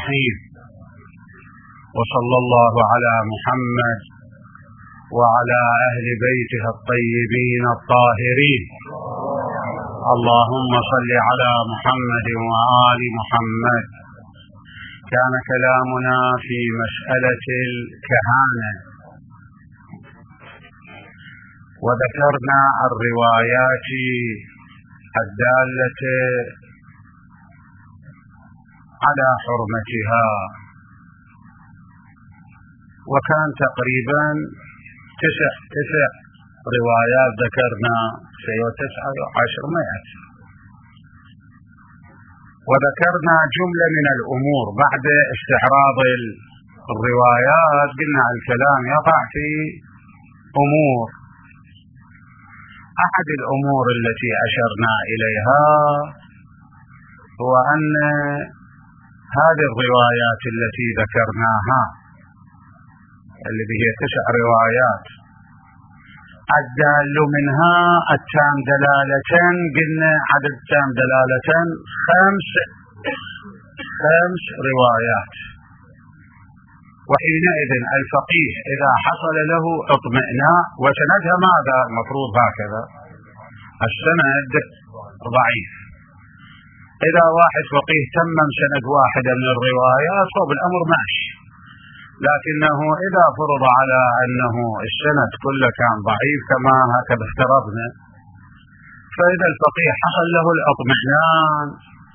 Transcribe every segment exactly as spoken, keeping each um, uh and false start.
الرحيم. وصلى الله على محمد وعلى أهل بيته الطيبين الطاهرين. اللهم صل على محمد وآل محمد. كان كلامنا في مسألة الكهانة، وذكرنا الروايات الدالة على حرمتها، وكان تقريبا تسع تسع روايات ذكرنا، سيو تسعة عشرمائة، وذكرنا جملة من الأمور. بعد استعراض الروايات قلنا الكلام يقع في أمور. أحد الأمور التي أشرنا إليها هو أن هذه الروايات التي ذكرناها اللي هي تسع روايات، الدال منها التام دلالة، قلنا عدد التام دلالة خمس خمس روايات. وحينئذ الفقيه إذا حصل له اطمئناء، وسندها ماذا؟ المفروض هكذا، السند ضعيف. إذا واحد فقيه تمم سند واحدة من الروايات فبالأمر ماشي، لكنه إذا فرض على أنه السند كله كان ضعيف كما هكذا افترضنا، فإذا الفقيه حصل له الاطمئنان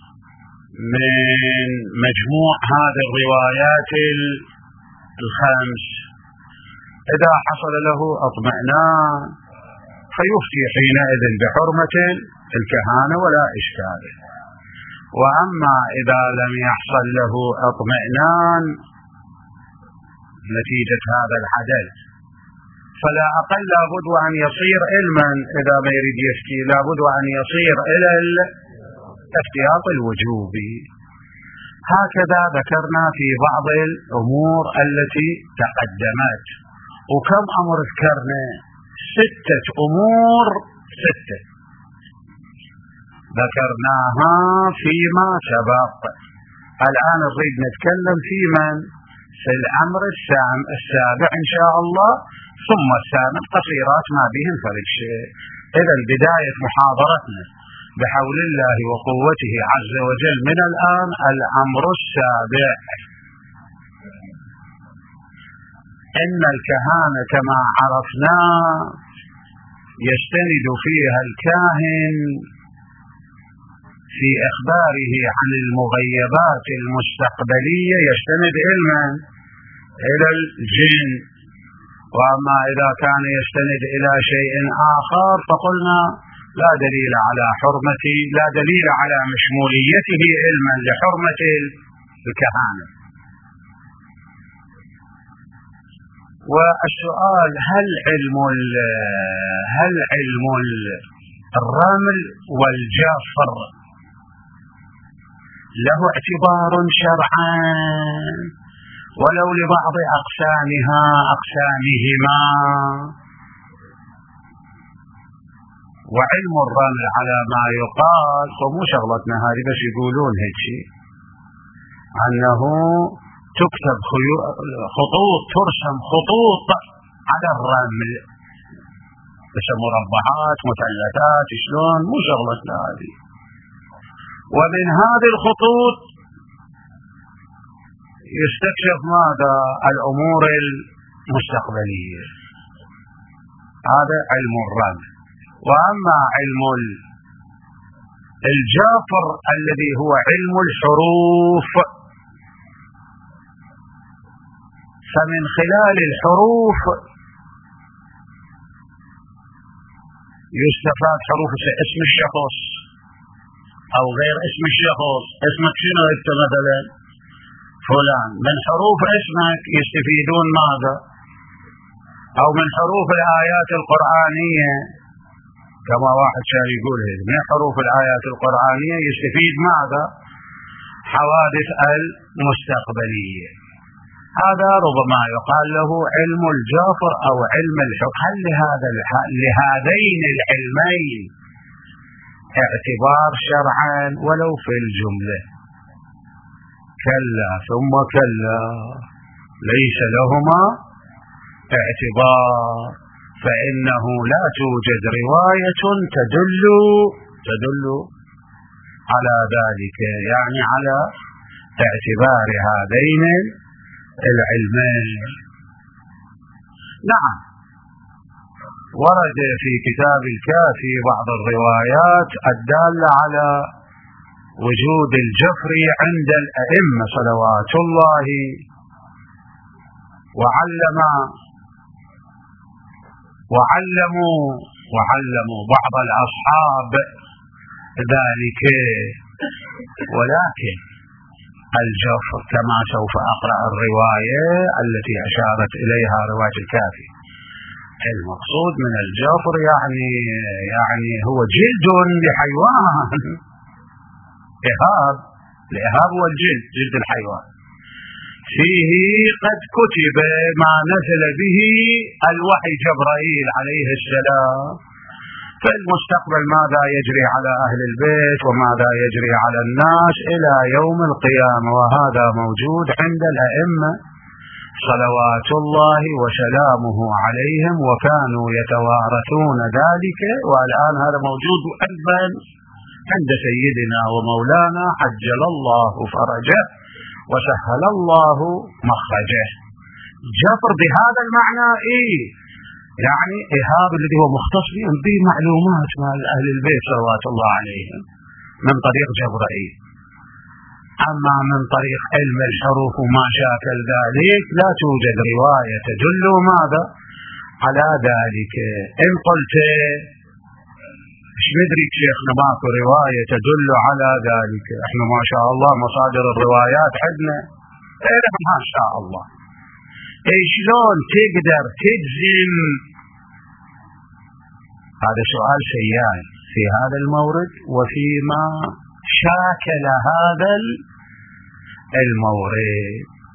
من مجموع هذه الروايات الخمس، إذا حصل له اطمئنان فيفتي حينئذ بحرمة الكهانة ولا إشكال. وأما إذا لم يحصل له اطمئنان نتيجة هذا العدد، فلا أقل لابد أن يصير علما، إذا ما يريد يفتي لابد أن يصير إلى الاحتياط الوجوبي. هكذا ذكرنا في بعض الأمور التي تقدمت. وكم أمر ذكرنا؟ ستة أمور، ستة ذكرناها فيما سبق. الآن نريد نتكلم في من؟ في الأمر السابع إن شاء الله، ثم الثامن قصيرات ما بهم فرق شيء. إذا بداية محاضرتنا بحول الله وقوته عز وجل من الآن الأمر السابع. إن الكهانة كما عرفنا يستند فيها الكاهن في إخباره عن المغيبات المستقبلية، يستند علما إلى الجن. وأما إذا كان يستند إلى شيء آخر فقلنا لا دليل على حرمته، لا دليل على مشموليته علما لحرمة الكهانة. والسؤال هل علم هل علم الرمل والجفر له اعتبار شرعا ولو لبعض أقسامها أقسامهما؟ وعلم الرمل على ما يقال، ومو شغلتنا هذه بس يقولون هيك شيء، أنه تكتب خطوط، ترسم خطوط على الرمل، بس مربعات مثلثات شلون، مو شغلتنا هذه. ومن هذه الخطوط يستكشف ماذا؟ الأمور المستقبلية. هذا علم الرمل. وأما علم الجافر الذي هو علم الحروف، فمن خلال الحروف يستفاد حروف اسم الشخص أو غير اسم الشخص. اسمك شنو أنت مثلا؟ فلان. من حروف اسمك يستفيدون ماذا؟ أو من حروف الآيات القرآنية، كما واحد كان يقول هيك، من حروف الآيات القرآنية يستفيد ماذا؟ حوادث المستقبلية. هذا ربما يقال له علم الجافر أو علم الحكم. هل لهذا لهذين العلمين اعتبار شرعا ولو في الجملة؟ كلا ثم كلا ليس لهما اعتبار، فإنه لا توجد رواية تدل تدل على ذلك، يعني على اعتبار هذين العلمين. نعم، ورد في كتاب الكافي بعض الروايات الدالة على وجود الجفر عند الأئمة صلوات الله، وعلم وعلموا وعلموا بعض الأصحاب ذلك، ولكن الجفر كما سوف أقرأ الرواية التي أشارت إليها رواية الكافي، المقصود من الجفر يعني يعني هو جلد لحيوان، إهاب، الإهاب هو الجلد، جلد الحيوان، فيه قد كتب ما نزل به الوحي جبرائيل عليه السلام، في المستقبل ماذا يجري على أهل البيت وماذا يجري على الناس إلى يوم القيامة، وهذا موجود عند الأئمة صلوات الله وسلامه عليهم، وكانوا يتوارثون ذلك، والآن هذا موجود أيضا عند سيدنا ومولانا عجل الله فرجه وسهل الله مخرجه. جفر بهذا المعنى إيه؟ يعني إهاب الذي هو مختص بمعلومات مع أهل البيت صلوات الله عليهم من طريق جبرائيل، أما من طريق علم الحروف وما شاكل ذلك لا توجد رواية تدل ماذا على ذلك. إن قلت ايش ندري شيخنا ماكو رواية تدل على ذلك، احنا ما شاء الله مصادر الروايات عندنا ما شاء الله، ايش شلون تقدر تجزم؟ هذا سؤال سيان في هذا المورد وفيما شاكل هذا المورد.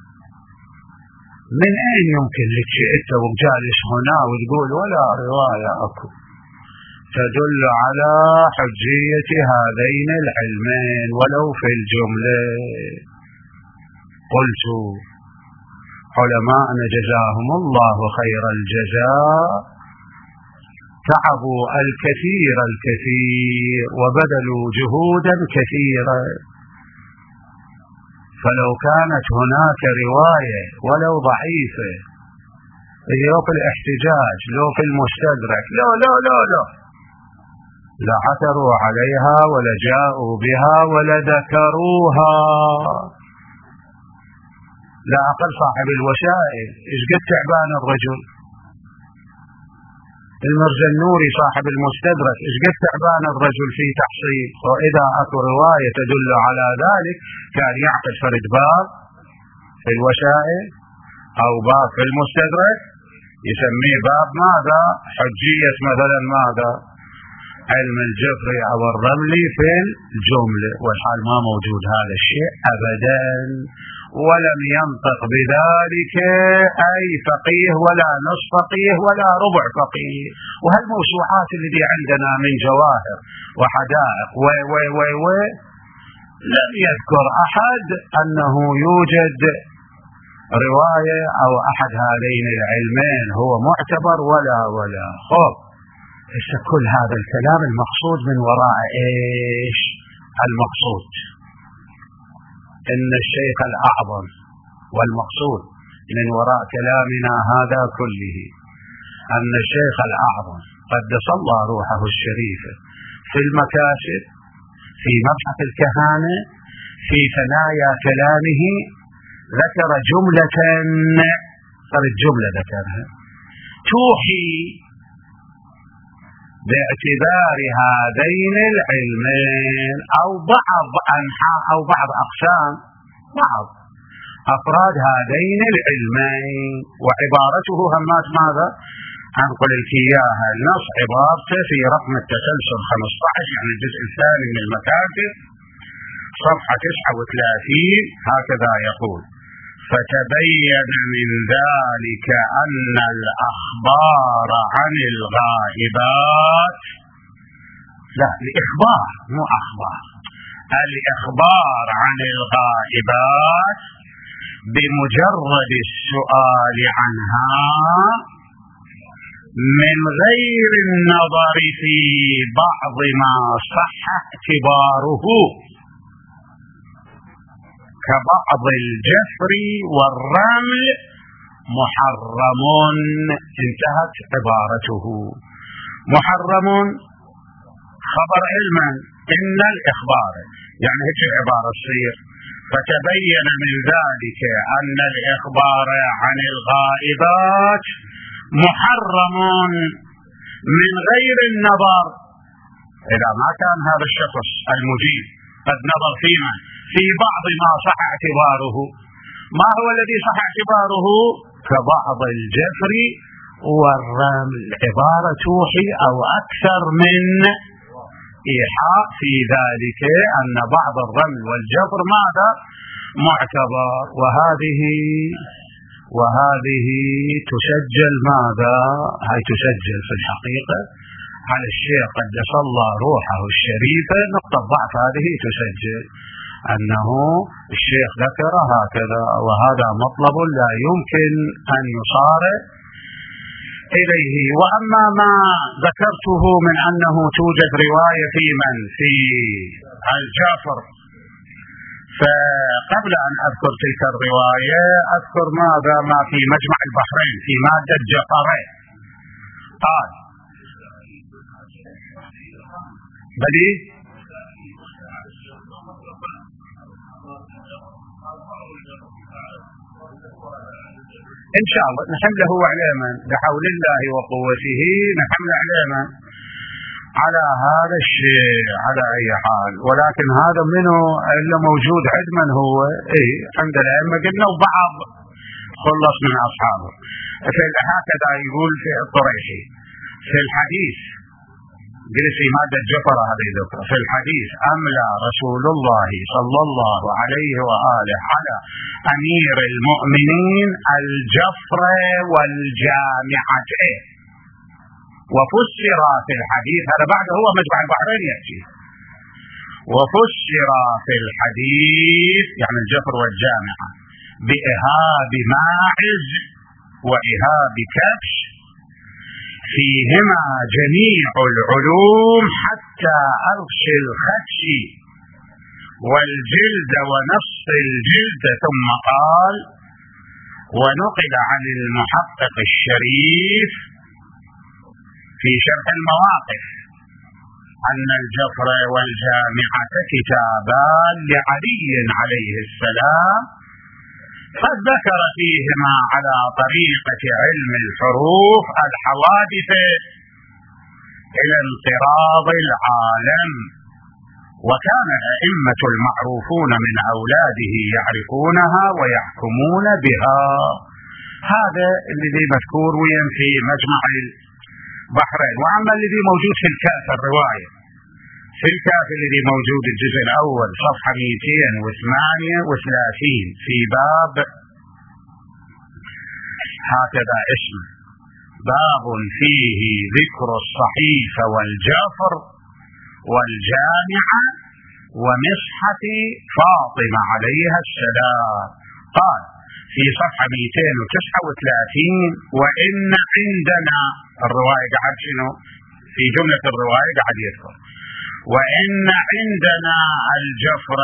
من أين يمكن لك أنت وجالس هنا وتقول ولا رواية أكو تدل على حجية هذين العلمين ولو في الجملة؟ قلت علماءنا جزاهم الله خير الجزاء تعبوا الكثير الكثير وبذلوا جهودا كثيرة، فلو كانت هناك رواية ولو ضعيفة لو في الاحتجاج لو في المستدرك لا لا لا لا لعثروا عليها ولجاءوا بها ولذكروها. لا أقل صاحب الوسائل إيش قد تعبان الرجل، المرجى النوري صاحب المستدرك إيش قد تعبان الرجل في تحصيل، وإذا أكو رواية تدل على ذلك كان يعقد فرد باب في الوسائل أو باب في المستدرك يسميه باب ماذا؟ حجية مثلا ماذا؟ علم الجفر أو الرملي في الجملة، والحال ما موجود هذا الشيء أبدا، ولم ينطق بذلك أي فقيه ولا نصف فقيه ولا ربع فقيه. وهالموسوعات التي عندنا من جواهر وحدائق و و و و لم يذكر أحد أنه يوجد رواية أو أحد هذين العلمين هو معتبر ولا ولا خب. كل هذا الكلام المقصود من وراء إيش؟ المقصود إن الشيخ الأعظم، والمقصود من وراء كلامنا هذا كله أن الشيخ الأعظم قدس الله روحه الشريفة في المكاسب في مبحث الكهانة في ثنايا كلامه ذكر جملة الجملة ذكرها توحي باعتبار هذين العلمين أو بعض أنحاء أو بعض أقسام بعض أفراد هذين العلمين. وعبارته همات ماذا؟ أنقل لك إياها النص عبارته في رقم التسلسل خمسة عشر يعني الجزء الثاني من المكاتب صفحة تسعة وثلاثين هكذا يقول: فتبين من ذلك أن الأخبار عن الغائبات، لا الإخبار مو أخبار، الإخبار عن الغائبات بمجرد السؤال عنها من غير النظر في بعض ما صح اعتباره كبعض الجفر والرمل محرم. انتهت عبارته. محرم خبر علما إن الإخبار، يعني هيك العبارة تصير. فتبين من ذلك أن الإخبار عن الغائبات محرم من غير النظر، إذا ما كان هذا الشخص المجيب قد نظر فيما في بعض ما صح اعتباره. ما هو الذي صح اعتباره؟ كبعض الجفر والرمل. عبارة توحي أو أكثر من إيحاء في ذلك أن بعض الرمل والجفر ماذا؟ معتبر. وهذه وهذه تسجل ماذا؟ هاي تسجل في الحقيقة على الشيخ قدس الله روحه الشريفة. نقطة ضعف هذه تسجل أنه الشيخ ذكر هكذا، وهذا مطلب لا يمكن أن يصار إليه. وأما ما ذكرته من أنه توجد رواية في من في الجافر، فقبل أن أذكر تلك الرواية أذكر ماذا ما في مجمع البحرين في مادة جفرين. قال بدي إن شاء الله نحمله علما بحول الله وقوته، نحمل علما على هذا الشيء على أي حال. ولكن هذا منه إلا موجود عند من هو إيه عند الأئمة قلنا، وبعض خلص من أصحابه. هكذا يقول في الطريحي في الحديث، قلت في مادة جفرة هذه ذكر في الحديث: أملى رسول الله صلى الله عليه وآله على أمير المؤمنين الجفر والجامعة، وفسر في الحديث هذا بعد هو مجمع البحرين يأتي، وفسر في الحديث يعني الجفر والجامعة بإهاب ماعز وإهاب كبش فيهما جميع العلوم حتى أرش الخدش والجلد ونص الجلد. ثم قال: ونقل عن المحقق الشريف في شرح المواقف أن الجفر والجامعة كتابان لعلي عليه السلام قد ذكر فيهما على طريقة علم الحروف الحوادث إلى انقراض العالم، وكان الأئمة المعروفون من أولاده يعرفونها ويحكمون بها. هذا الذي مذكور وين في مجمع البحرين. وأما الذي موجود في الكاف الرواية في الكاف الذي موجود الجزء الأول صفحة مئتين وثمانية وثلاثين في باب هكذا اسمه: باب فيه ذكر الصحيفة والجفر والجامعة ومصحف فاطمة عليها السلام. قال في صفحة مئتين وتسعة وثلاثين: وإن عندنا الرواية قاعد شنو في جملة الرواية قاعد يذكر: وإن عندنا الجفر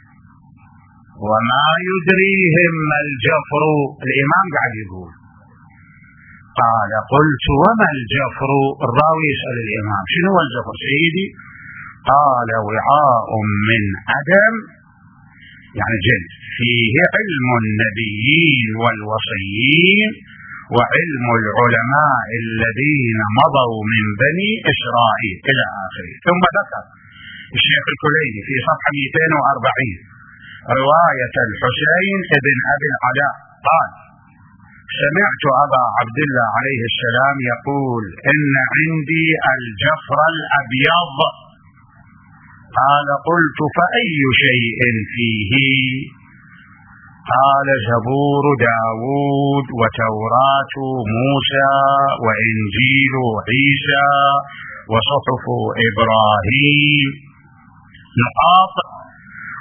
وما يدريهم ما الجفر. الإمام قاعد يقول. قال: قلت: وما الجفر؟ الراوي يسأل الإمام: شنو هو الجفر سيدي؟ قال: وعاء من أدم، يعني جلد، فيه علم النبيين والوصيين وعلم العلماء الذين مضوا من بني إسرائيل إلى آخره. ثم ذكر الشيخ الكليني في صفحة مئتين وأربعين رواية الحسين بن أبي العلاء قال: سمعت أبا عبد الله عليه السلام يقول: إن عندي الجفر الأبيض. قال: قلت: فأي شيء فيه؟ قال: زبور داود وتوراة موسى وإنجيل عيسى وصحف إبراهيم. نقاط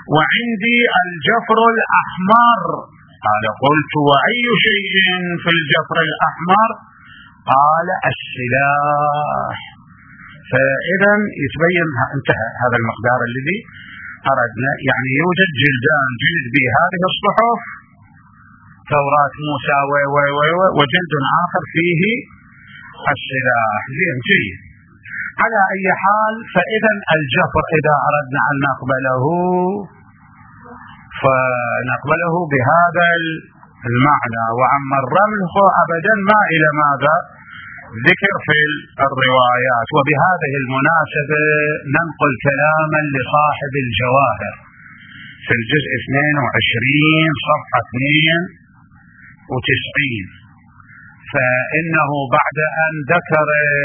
وعندي الجفر الأحمر. قال قلت وأي شيء في الجفر الأحمر؟ قال السلاح. فإذا يتبين انتهى هذا المقدار الذي أردنا. يعني يوجد جلدان، جلد بهذه الصحف توراة موسى وجلد آخر فيه السلاح. زين جيد. على أي حال فإذا الجفر إذا أردنا أن نقبله فنقبله بهذا المعنى، وأما الرمل أبدا ما إلى ماذا ذكر في الروايات. وبهذه المناسبة ننقل كلاما لصاحب الجواهر في الجزء اثنين وعشرين صفحة اثنين وتسعين، فإنه بعد أن ذكر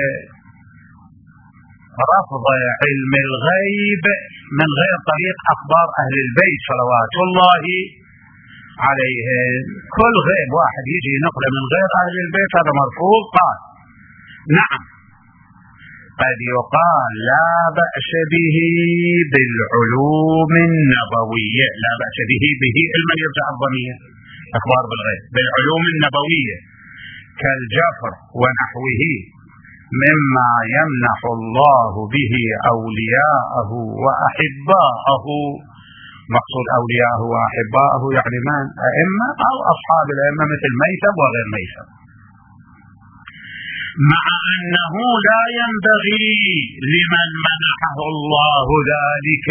رفض علم الغيب من غير طريق أخبار أهل البيت صلوات الله عليهم، كل غيب واحد يجي نقله من غير أهل البيت هذا مرفوض. قال نعم قد يقال لا بأس به بالعلوم النبوية. لا بأس به به علما يرجع الضمير أخبار بالغيب بالعلوم النبوية كالجفر ونحوه مما يمنح الله به أولياءه وأحباءه. مقصود أولياءه وأحباءه يعني من؟ أئمة أو أصحاب الأئمة مثل ميثم وغير ميثم، مع أنه لا ينبغي لمن منحه الله ذلك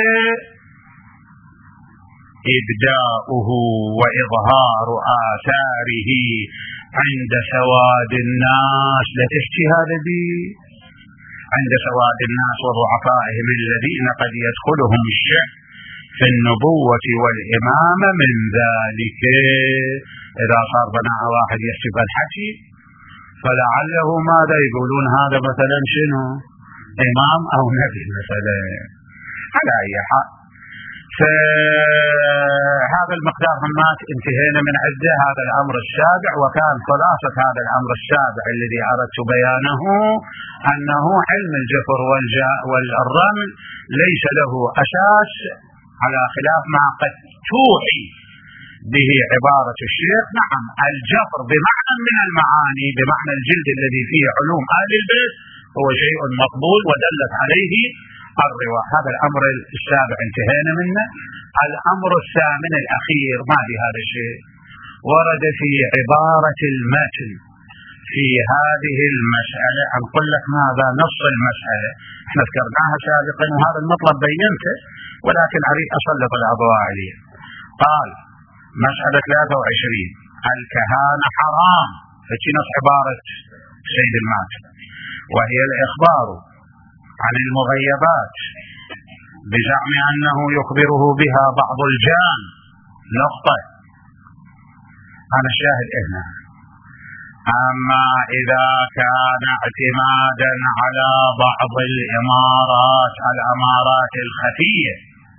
إبداؤه وإظهار آثاره عند سواد الناس. لا تشتي هذا بي عند سواد الناس وضعفائهم الذين قد يدخلهم الشك في النبوة والإمامة من ذلك. إذا صار بناء واحد يكتب الحكي فلعله ماذا يقولون هذا مثلا شنو إمام أو نبي مثلا. على أي حال فهذا المقدار همات انتهينا من عده. هذا الأمر السابع، وكان خلاصة هذا الأمر السابع الذي أردت بيانه أنه علم الجفر والرمل ليس له أساس على خلاف ما قد توحي به عبارة الشيخ. نعم الجفر بمعنى من المعاني بمعنى الجلد الذي فيه علوم آل البيت هو شيء مقبول ودلت عليه الرواية. هذا الأمر السابع انتهينا منه. الأمر الثامن الأخير ما بهذا الشيء ورد في عبارة المتن في هذه المسألة. أنقل لك ماذا نص المسألة، احنا ذكرناها سابقا وهذا المطلب بينته ولكن أريد أسلط الأضواء عليه. قال مسألة ثلاثة وعشرين الكهانة حرام، في نص عبارة سيد الماتن، وهي الإخبار عن المغيبات بزعم أنه يخبره بها بعض الجان. نقطة. أنا الشاهد هنا. أما إذا كان اعتمادا على بعض الإمارات الأمارات الخفية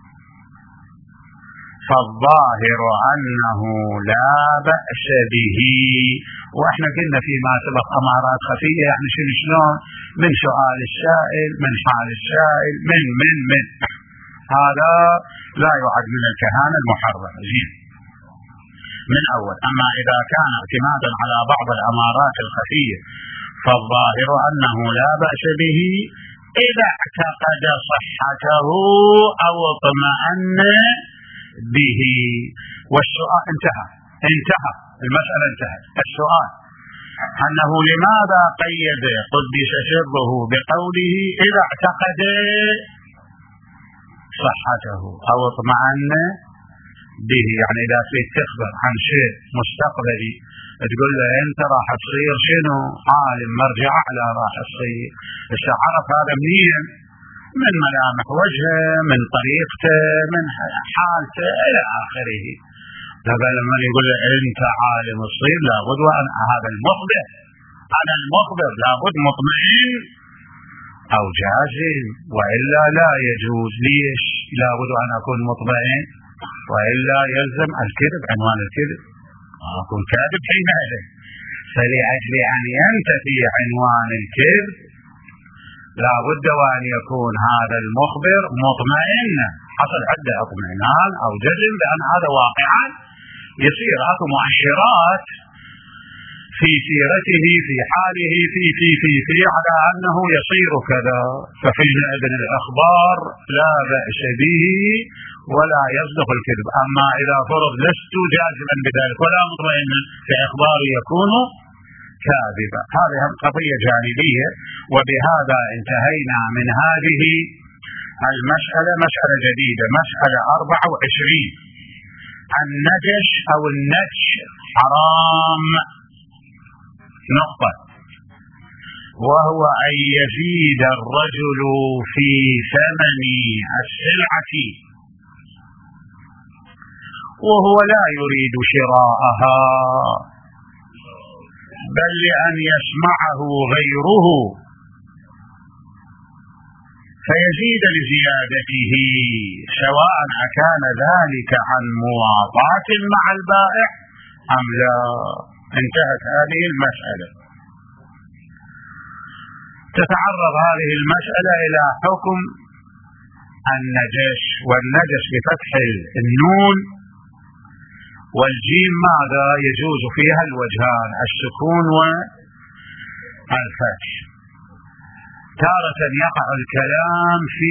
فالظاهر أنه لا بأس به. وإحنا قلنا فيما سبق أمارات خفية يعني شنو شلون من سؤال السائل من حال السائل من من من هذا لا يعد من الكهانة المحرمة. زين من أول. أما إذا كان اعتمادا على بعض الأمارات الخفية فالظاهر أنه لا بأس به إذا اعتقد صحته أو اطمأن به. والسؤال انتهى انتهى المسألة انتهت. السؤال أنه لماذا قيد قدس سره بقوله إذا اعتقد صحته أو اطمأن به؟ يعني إذا فيك تخبر عن شيء مستقبلي تقول له أنت راح تصير شنو عالم مرجع أعلى راح تصير. بس عرف هذا منين؟ من ملامح وجهه من طريقته من حالته إلى آخره. لما لما يقول له أنت عالم تصير لابد وأن هذا المخبر أنا المخبر لابد مطمئن أو جازم وإلا لا يجوز. ليش لابد أن أكون مطمئن وإلا يلزم الكذب عنوان الكذب أكون كاذب حينئذ. فلأجل أن ينتفي عنوان الكذب لا بد وأن يكون هذا المخبر مطمئنا حصل عنده اطمئنان أو جزم بأن هذا واقعا يصير. أكو مؤشرات في سيرته في حاله في في في في على أنه يصير كذا، فحينئذ الأخبار لا بأس به ولا يصدق الكذب. أما إذا فرض لست جازما بذلك ولا مطمئنا فإخباري يكون كاذبا. هذه قضية جانبية. وبهذا انتهينا من هذه المسألة. مسألة جديدة، مسألة أربعة وعشرين. النجش أو النجش حرام نقطة، وهو أن يزيد الرجل في ثمن السلعة وهو لا يريد شراءها، بل لأن يسمعه غيره فيزيد لزيادته، سواء كان ذلك عن مواطاة مع البائع أم لا. انتهت هذه المسألة. تتعرض هذه المسألة إلى حكم النجش، والنجش بفتح النون والجيم ماذا يجوز فيها الوجهان، السكون والفتح. تارة يقع الكلام في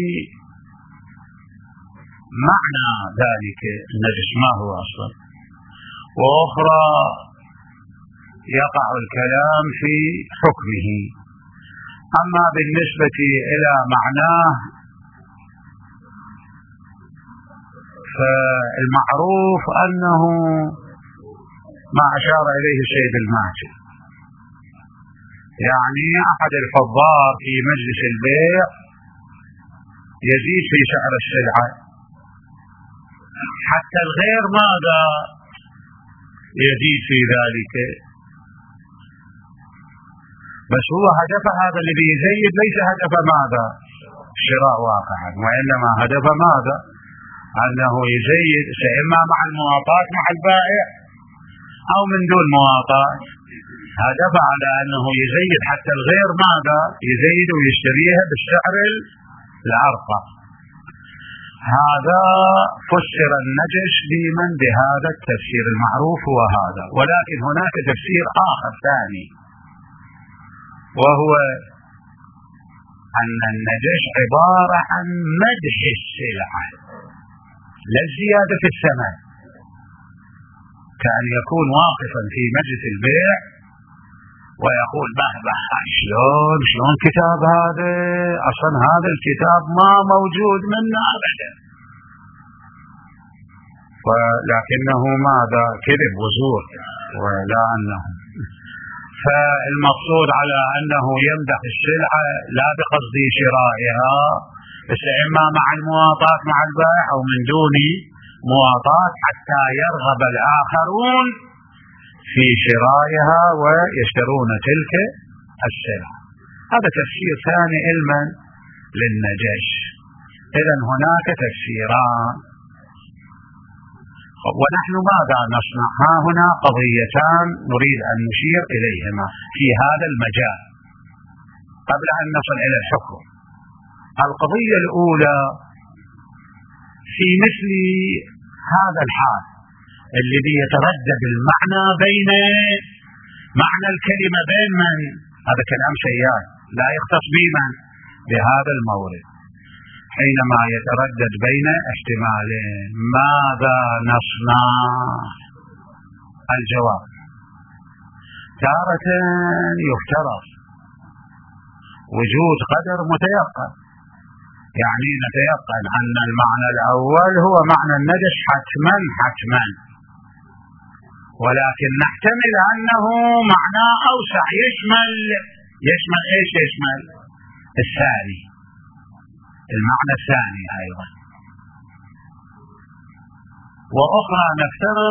معنى ذلك النجش ما هو أصلا، وأخرى يقع الكلام في حكمه. أما بالنسبة إلى معناه فالمعروف أنه ما أشار إليه السيد الماجد، يعني أحد الحضار في مجلس البيع يزيد في سعر السلعة حتى الغير ماذا يزيد في ذلك، بس هو هدف هذا الذي يزيد ليس هدف ماذا شراء واقعا، وإنما هدف ماذا أنه يزيد إما مع المواطاة مع البائع أو من دون مواطاة، هدف على أنه يزيد حتى الغير ماذا يزيد ويشتريها بالسعر الأرقى. هذا فسر النجش لمن بهذا التفسير المعروف هو هذا، ولكن هناك تفسير آخر ثاني، وهو أن النجش عبارة عن مدح السلعة لا الزيادة في الثمن، كأن يكون واقفا في مجلس البيع ويقول به به شلون شلون كتاب هذا، أصلا هذا الكتاب ما موجود منا أبدا، ولكنه ماذا كذب وزور ولا أنه. فالمقصود على أنه يمدح السلعة لا بقصد شرائها، بس إما مع المواطاة مع البائع أو من دون مواطاة حتى يرغب الآخرون في شرائها ويشترون تلك السلعة. هذا تفسير ثاني علما للنجش. إذن هناك تفسيران، ونحن ماذا نصنع؟ ها هنا قضيتان نريد أن نشير إليهما في هذا المجال قبل أن نصل إلى الحكم. القضية الأولى في مثل هذا الحال الذي يتردد المعنى بين معنى الكلمة بين من، هذا كلام سياد لا يختص بمن بهذا المورد، حينما يتردد بين احتمالين ماذا نصنع؟ الجواب تارة يفترض وجود قدر متيقن، يعني نتيقن أن المعنى الأول هو معنى النجش حتما حتما، ولكن نحتمل أنه معنى أوسع يشمل يشمل إيش؟ يشمل الثاني، المعنى الثاني أيضا. وأخرى نفترض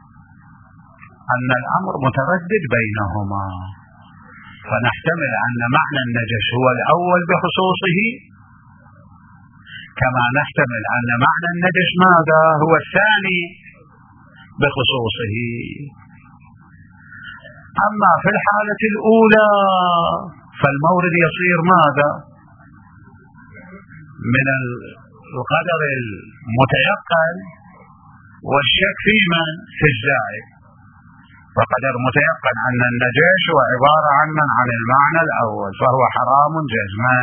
أن الأمر متردد بينهما، فنحتمل أن معنى النجش هو الأول بخصوصه، كما نحتمل أن معنى النجش ماذا هو الثاني بخصوصه. أما في الحالة الأولى فالمورد يصير ماذا من القدر المتيقن والشك في من؟ في الزائد. فقدر متيقن أن النجش هو عبارة عن من؟ عن المعنى الأول، فهو حرام جزما.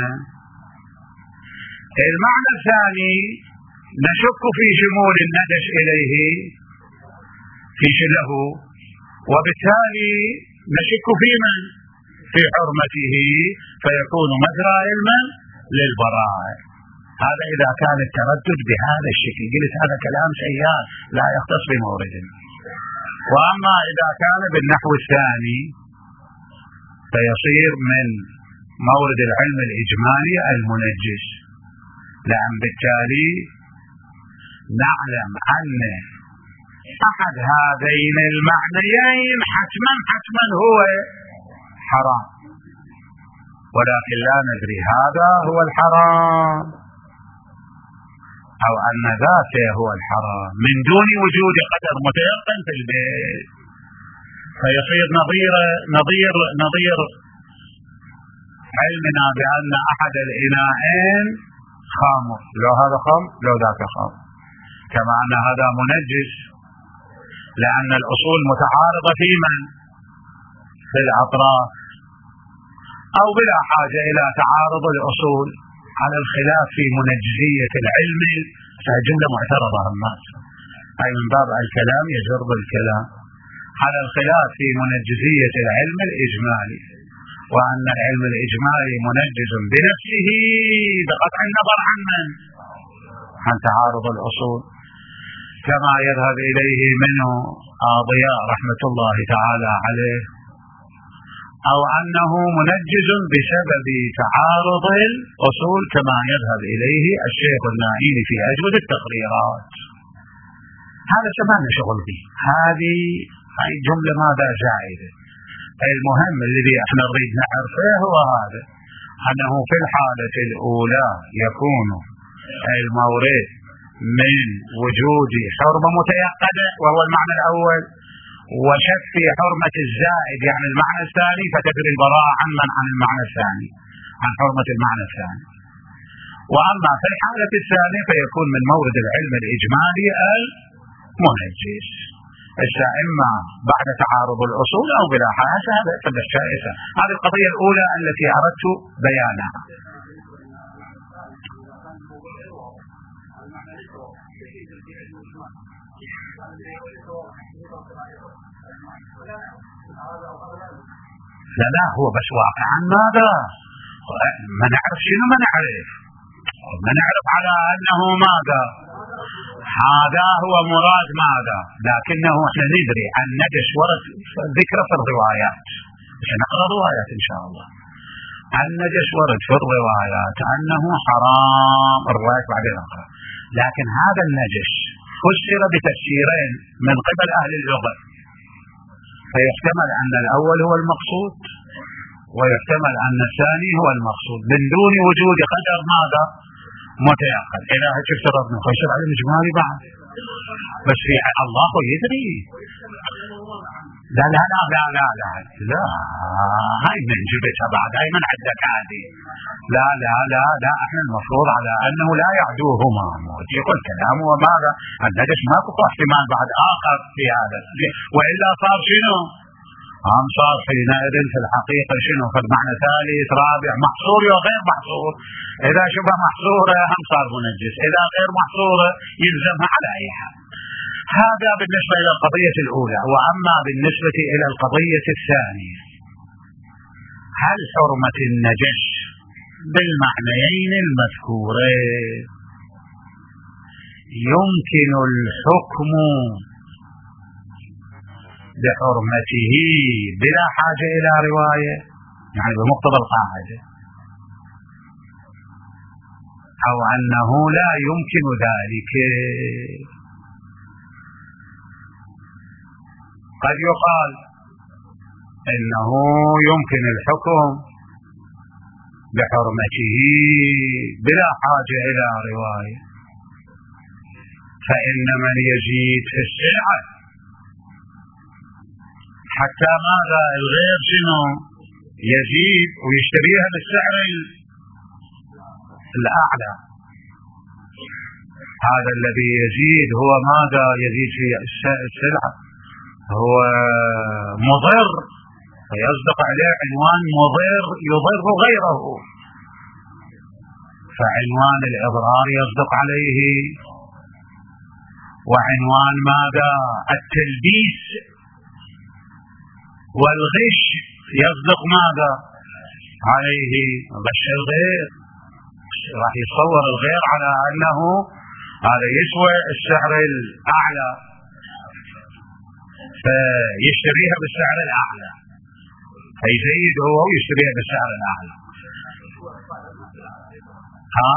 المعنى الثاني نشك في شمول النجش إليه في له، وبالتالي نشك في من؟ في حرمته، فيكون مجرى علما للبراءة. هذا إذا كان التردد بهذا الشكل. قلت هذا كلام سيار لا يختص بمورد. وأما إذا كان بالنحو الثاني فيصير من مورد العلم الإجمالي المنجس، لأن بالتالي نعلم أن أحد هذين المعنيين حتما حتما هو حرام، ولكن لا ندري هذا هو الحرام أو أن ذاته هو الحرام من دون وجود قدر متيقن في البيت. فيصير نظير نظير نظير علمنا بأن أحد الإناءين خامر، لو هذا خمر لو ذاك خمر، كما أن هذا منجس، لأن الأصول متعارضة في من؟ في الأطراف، أو بلا حاجة إلى تعارض الأصول على الخلاف في منجزية العلم. فجملة معترضة الناس، أي من باب الكلام يجر بالكلام، على الخلاف في منجزية العلم الإجمالي، وأن العلم الإجمالي منجز بنفسه بقطع النظر عن من؟ عن تعارض الأصول، كما يذهب إليه منه ضياء رحمة الله تعالى عليه، أو أنه منجز بسبب تعارض الأصول كما يذهب إليه الشيخ النائين في أجود التقريرات. هذا سمعنا شغل به، هذه هاي جملة ماذا زائدة. المهم الذي احنا نريد نعرفه هو هذا، أنه في الحالة الأولى يكون المورد من وجود حرمة متيقنة وهو المعنى الأول، وشك في حرمة الزائد يعني المعنى الثاني، فتجري البراءة عن من؟ عن المعنى الثاني، عن حرمة المعنى الثاني. وأما في الحالة الثانية فيكون من مورد العلم الإجمالي المنجس، إما بعد تعارض الأصول أو بلا حاجة. هذا الشائسة. هذه القضية الأولى التي أردت بيانها. لا لا هو بس واقعا ماذا؟ ما نعرف شنو ما نعرف ما نعرف على أنه ماذا؟ هذا هو مراد ماذا؟ لكنه احنا ندري عن نجش ورد ذكر في الروايات، مش نقرأ روايات إن شاء الله. النجش ورد في الروايات أنه حرام، الروايات بعدين نقرأ. لكن هذا النجش فسر بتفسيرين من قبل أهل اللغة، فيحتمل أن الأول هو المقصود ويحتمل أن الثاني هو المقصود من دون وجود قدر ماذا؟ متيقن. إذا شفت ربنا خيشر على الإجمالي بعد، بس في الله يدري. لا لا لا لا لا لا لا هاي من جبتها بعد، هاي من عندك عادي. لا لا لا لا احنا المفروض على أنه لا يعدوهما، يقول كلامه وماذا؟ النجش ما كفى احتمال بعد آخر في هذا، وإلا صار شنو؟ هم صار حينئذ في الحقيقة شنو؟ في المعنى ثالث رابع محصور وغير محصور. إذا شبه محصورة هم صار منجس، إذا غير محصورة يلزمها على أي حال. هذا بالنسبة إلى القضية الأولى. وأما بالنسبة إلى القضية الثانية، هل حرمة النجش بالمعنيين المذكورين يمكن الحكم بحرمته بلا حاجة إلى رواية، يعني بمقتضى القاعدة، أو أنه لا يمكن ذلك؟ قد يقال إنه يمكن الحكم بحرمته بلا حاجة إلى رواية، فإن من يزيد في السلعة حتى ماذا الغير شنو يزيد ويشتريها بالسعر الأعلى، هذا الذي يزيد هو ماذا يزيد في السلعة؟ هو مضر، فيصدق عليه عنوان مضر يضر غيره، فعنوان الإضرار يصدق عليه. وعنوان ماذا؟ التلبيس والغش يصدق ماذا عليه؟ غش الغير، راح يصور الغير على أنه هذا يسوى السعر الأعلى فيشتريها بالسعر الأعلى، فيزيد هو ويشتريها بالسعر الأعلى. ها؟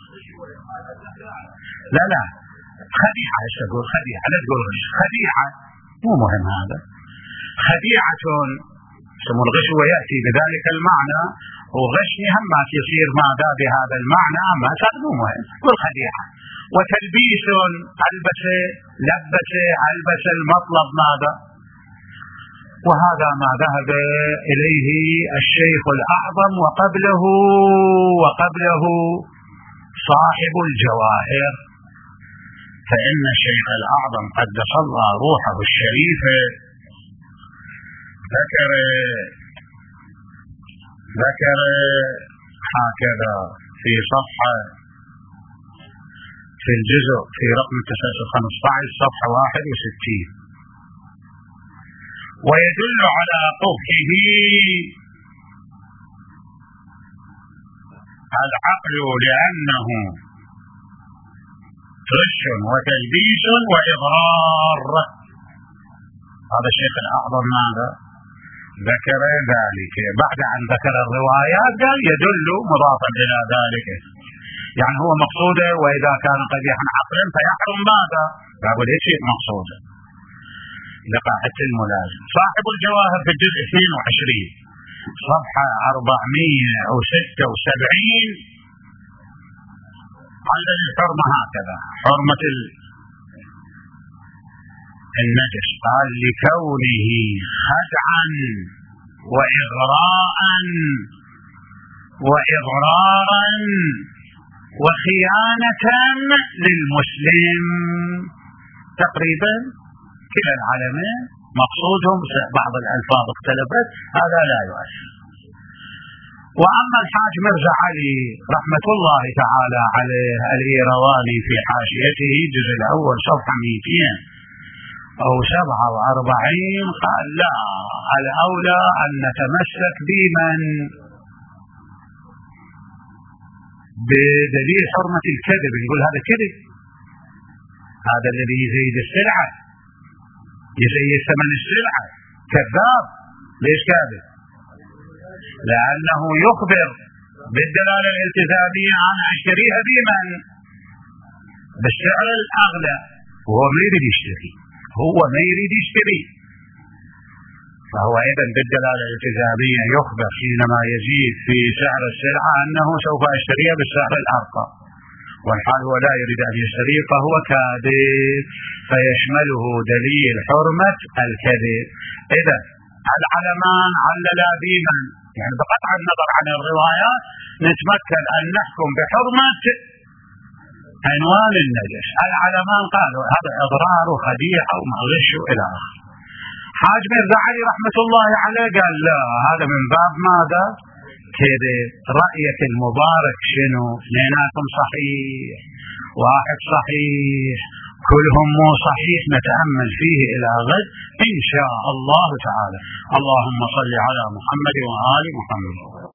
لا لا خديعة، ايش تقول خديعة؟ لا تقول غش، خديعة مو مهم. هذا خديعة يسمون الغش ويأتي بذلك المعنى، وغش مهمات يصير ماذا بهذا المعنى، ما مو مهم، قل خديعة. وتلبيس ألبس لبس ألبس المطلب ماذا، وهذا ما ذهب إليه الشيخ الأعظم وقبله وقبله صاحب الجواهر. فإن الشيخ الأعظم قدس الله روحه الشريفة ذكر ذكر هكذا في صفحة في الجزء في رقم خمسة عشر صفحة واحد وستين: ويدل على قبحه العقل لأنه غش وتلبيس وإضرار. هذا الشيخ الأعظم ماذا ذكر ذلك بعد أن ذكر الروايات؟ قال يدل مضافا إلى ذلك، يعني هو مقصوده وإذا كان قبيحا عقلا فيحرم ماذا؟ فأقول ايش مقصوده لقاعدة الملازم. صاحب الجواهر في الجزء اثنين وعشرين صفحة أربعمائة وستة وسبعين على الحرمة هكذا، حرمة النجس، قال لكونه خدعا وإغراء وإضرارا وخيانة للمسلم. تقريبا كلا العالمين مقصودهم، بعض الألفاظ اختلفت، هذا لا يؤثر. وأما الحاج مرزا علي رحمة الله تعالى عليه الإيرواني في حاشيته الجزء الأول صفحة مئتين أو سبعة وأربعين قال لا، الأولى أن نتمسك بمن بدليل حرمة الكذب، يقول هذا كذب، هذا الذي يزيد السلعة يزيد ثمن السلعة كذاب. ليش كاذب؟ لأنه يخبر بالدلالة الالتزامية عن أشتريها بمن؟ بالسعر الأغلى، وهو ما يريد يشتري، هو ما يريد يشتري، فهو أيضا بالدلالة الالتزامية يخبر حينما يزيد في سعر السلعة أنه سوف أشتريها بالسعر الأرقى، والحال هو لا يريد أن يشتري فهو كاذب، فيشمله دليل حرمة الكذب. إذا العلمان عللا بمن؟ يعني بقطع النظر عن الروايات نتمكن أن نحكم بحرمة عنوان النجس. العلمان قالوا هذا إضرار وخديعة ومغش إلى آخره. حاج مرزا علي رحمة الله عليه قال لا، هذا من باب ماذا؟ كذب. رأيك المبارك شنو؟ اثنيناتهم صحيح، واحد صحيح، كلهم مو صحيح، نتأمل فيه إلى غد إن شاء الله تعالى. اللهم صل على محمد وآل محمد.